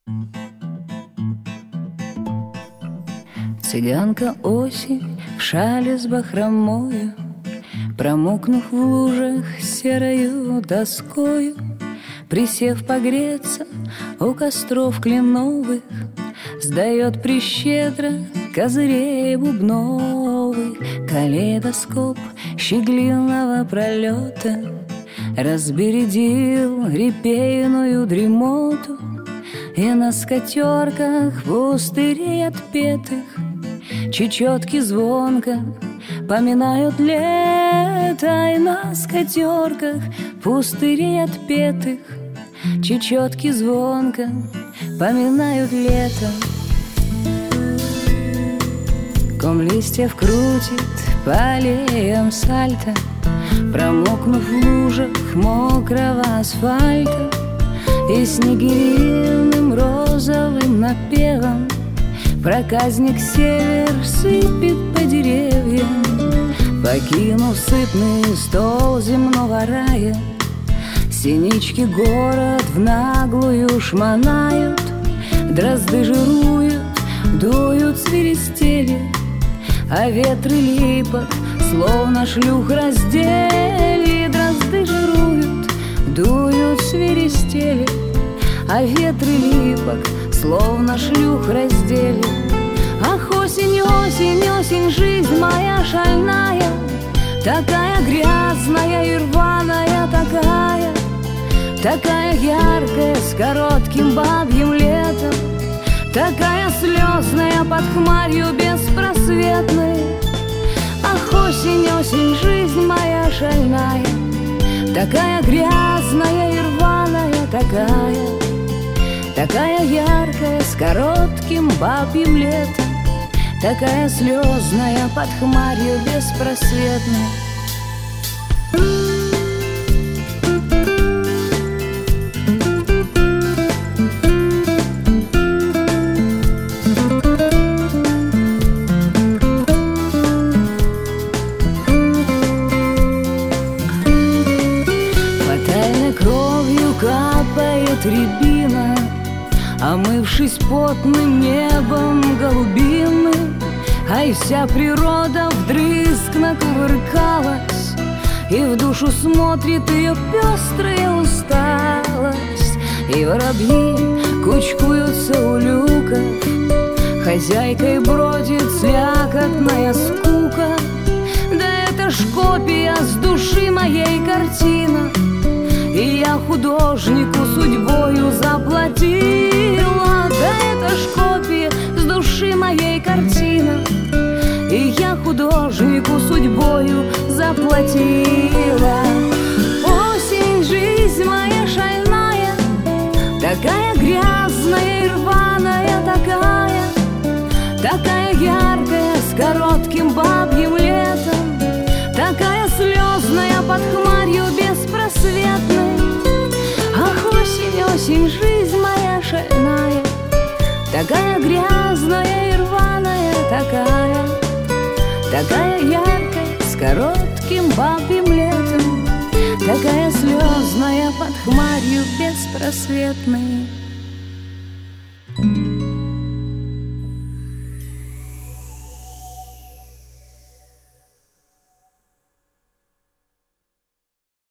Цыганка осень в шале с бахромою, промокнув в лужах серою доскою, присев погреться у костров кленовых, сдает прищедро козырей бубновых. Калейдоскоп щеглиного пролета разбередил репейную дремоту, и на скатерках пустырей отпетых чечетки звонко поминают лето. И на скатерках пустырей отпетых чечетки звонко поминают лето. Ком листьев крутит по аллеям сальто, промокнув в лужах мокрого асфальта, и снегириным розовым напевом проказник север сыпет по деревьям. Покинув сытный стол земного рая, синички город в наглую шмонают, дрозды жируют, дуют свиристели, а ветры липок словно шлюх раздели. Дрозды жируют, дуют свиристели, а ветры липок словно шлюх раздели. Ах, осень, осень, осень, жизнь моя шальная, такая грязная и рваная, такая яркая, с коротким бабьим летом, такая слезная под хмарью беспросветной. Ах, осень, осень, жизнь моя шальная, такая грязная и рваная, такая яркая, с коротким бабьим летом, такая слезная под хмарью беспросветной. Фатальной кровью капает рябина, омывшись потным небом голубиным, а и вся природа вдрызг накувыркалась, и в душу смотрит ее пестрая усталость. И воробьи кучкуются у люков, хозяйкой бродит слякотная скука. Да это ж копия с души моей картина, и я художнику судьбою заплатила. Да это ж копия с души моей картина, и я художнику судьбою заплатила. Осень, жизнь моя шальная, такая грязная и рваная, такая яркая, с коротким бабьим летом, такая слезная под хмарью беспросветной. Ах, осень, осень, жизнь моя шальная, такая грязная и рваная, такая яркая, с коротким бабьим летом, такая слезная под хмарью беспросветной.